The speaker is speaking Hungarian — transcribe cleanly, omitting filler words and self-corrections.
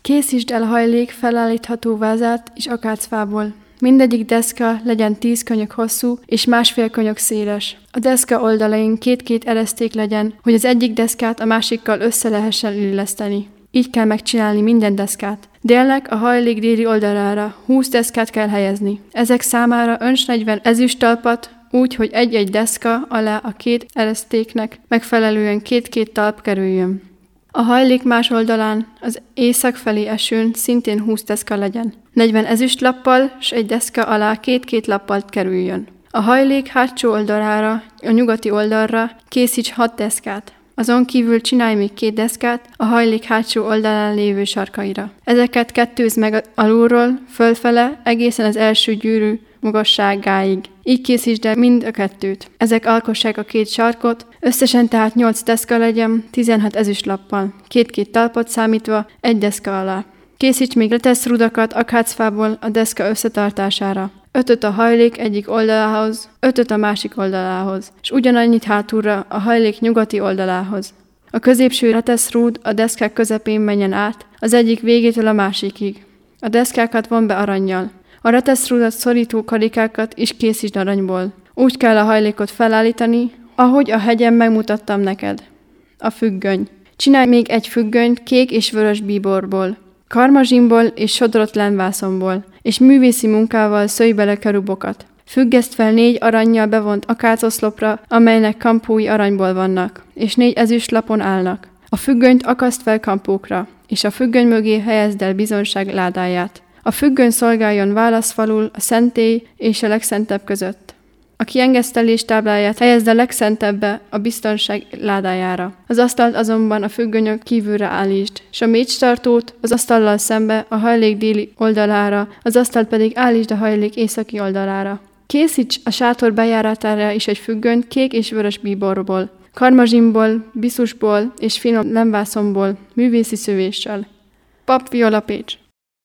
Készítsd el hajlék felállítható vázát és akácfából. Mindegyik deszka legyen 10 könyök hosszú és 1,5 könyök széles. A deszka oldalain 2-2 ereszték legyen, hogy az egyik deszkát a másikkal össze lehessen illeszteni. Így kell megcsinálni minden deszkát. Délnek a hajlék déli oldalára 20 deszkát kell helyezni. Ezek számára önts 40 ezüsttalpat, úgy, hogy egy-egy deszka alá a 2 eresztéknek megfelelően 2-2 talp kerüljön. A hajlék más oldalán, az észak felé esőn szintén 20 deszka legyen. 40 ezüstlappal, s egy deszka alá 2-2 lappal kerüljön. A hajlék hátsó oldalára, a nyugati oldalra készíts 6 deszkát. Azon kívül csinálj még 2 deszkát a hajlék hátsó oldalán lévő sarkaira. Ezeket kettőzd meg alulról, fölfele, egészen az első gyűrű magasságáig. Így készítsd el mind a 2-t. Ezek alkossák a 2 sarkot, összesen tehát 8 deszka legyen, 16 ezüstlappal, 2-2 talpot számítva, egy deszka alá. Készíts még reteszrudakat akácfából a deszka összetartására. 5-öt a hajlék egyik oldalához, 5-öt a másik oldalához, és ugyanannyit hátulra a hajlék nyugati oldalához. A középső reteszrúd a deszkák közepén menjen át, az egyik végétől a másikig. A deszkákat von be arannyal. A reteszrúdat szorító karikákat is készítsd aranyból. Úgy kell a hajlékot felállítani, ahogy a hegyen megmutattam neked. A függöny. Csinálj még egy függönyt kék és vörös bíborból, karmazsinból és sodrott lenvászonból, és művészi munkával szőj bele kerubokat. Függeszt fel 4 arannyal bevont akácoszlopra, amelynek kampói aranyból vannak, és 4 ezüstlapon állnak. A függönyt akaszt fel kampókra, és a függöny mögé helyezd el bizonság ládáját. A függöny szolgáljon válaszfalul a szentély és a legszentebb között. A kiengesztelés tábláját helyezd a legszentebbe, a biztonság ládájára. Az asztalt azonban a függönyök kívülre állítsd, s a mécstartót az asztallal szembe a hajlék déli oldalára, az asztalt pedig állítsd a hajlék északi oldalára. Készíts a sátor bejáratára is egy függönyt kék és vörös bíborból, karmazsinból, biszusból és finom lenvászonból, művészi szövéssel. Pap Viola Pécs.